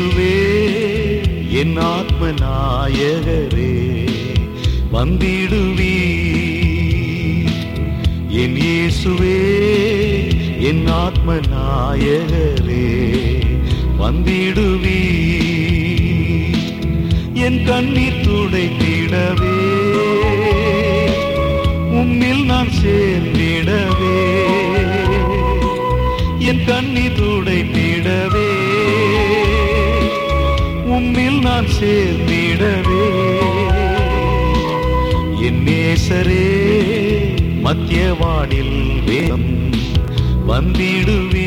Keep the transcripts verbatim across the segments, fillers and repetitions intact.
இயேசுவே என் ஆத்ம நாயகரே வந்திடுவீ. என் இயேசுவே என் ஆத்ம நாயகரே வந்திடுவீ. என் கண்ணீர் துடைத்திடவே உம்மில் நான் சேர்ந்திடவே. என் கண்ணீர் துடைத்திடவே உம்மில் நான் சேர்ந்திடவே. என் நேசரே மத்தியவானில் வேகம் வந்திடுவீ.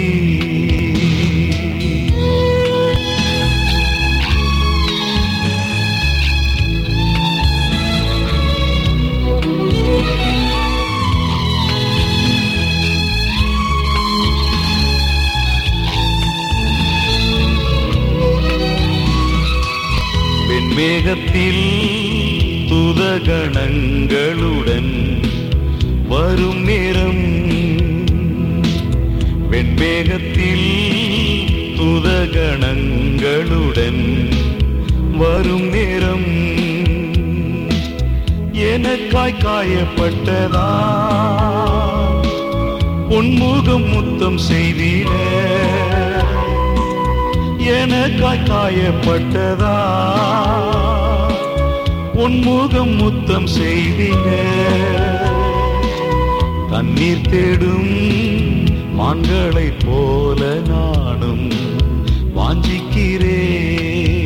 வெண்மேகத்தில் துதகணங்களுடன் வரும் நேரம். வெண்மேகத்தில் துதகணங்களுடன் வரும் நேரம். எனக்காய் காயப்பட்டதா பொன்முகம் முத்தம் செய்தீர. எனக்காய் காயப்பட்டதா உன்முகம் முத்தம் செய்தீர. தண்ணீர் தேடும் மான்களைப் போல நானும் வாஞ்சிக்கிறேன்.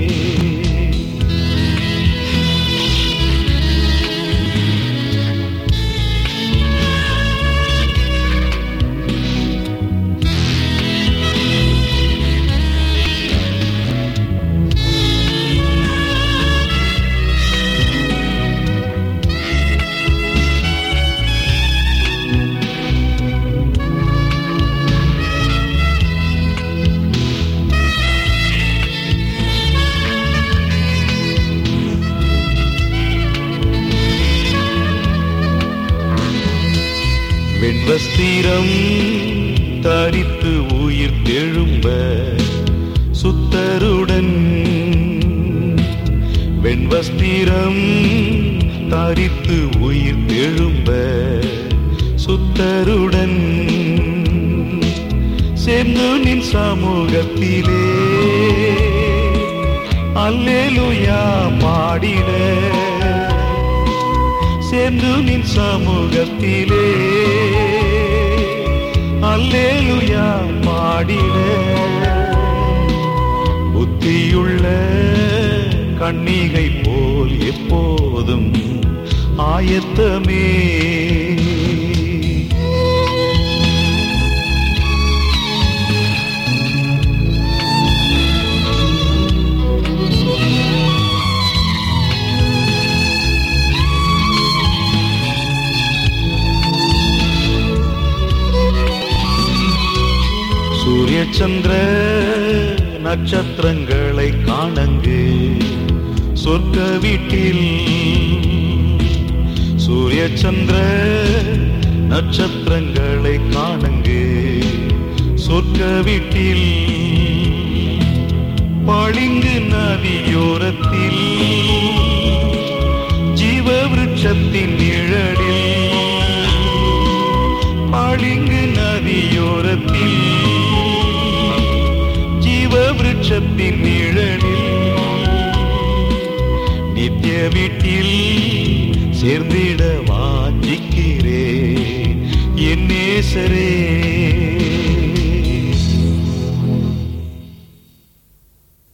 வெண்வஸ்திரம் தரித்து உயிர் தெழும்ப சுத்தருடன். வெண்வஸ்திரம் தரித்து உயிர் தெழும்ப சுத்தருடன் சேர்ந்து நின் சமூகத்திலே அல்லேலூயா பாடிட. சேர்ந்து நின் சமூகத்திலே அல்லேலூயா பாடிட. புத்தியுள்ள கன்னிகை போல் எப்போதும் ஆயத்தமே. சூரிய சந்திர நட்சத்திரங்களை காணங்கு சொர்க்க வீட்டில். சூரிய சந்திர நட்சத்திரங்களை காணங்கு சொர்க்க வீட்டில். பளிங்கு நதியோரத்தில் ஜீவ விருட்சத்தின் நிழலில். பளிங்கு நதியோரத்தில் விருட்சத்தின் நிழலில் நித்திய வீட்டில் சேர்ந்திட வாஞ்சிக்கிறேன். என் நேசரே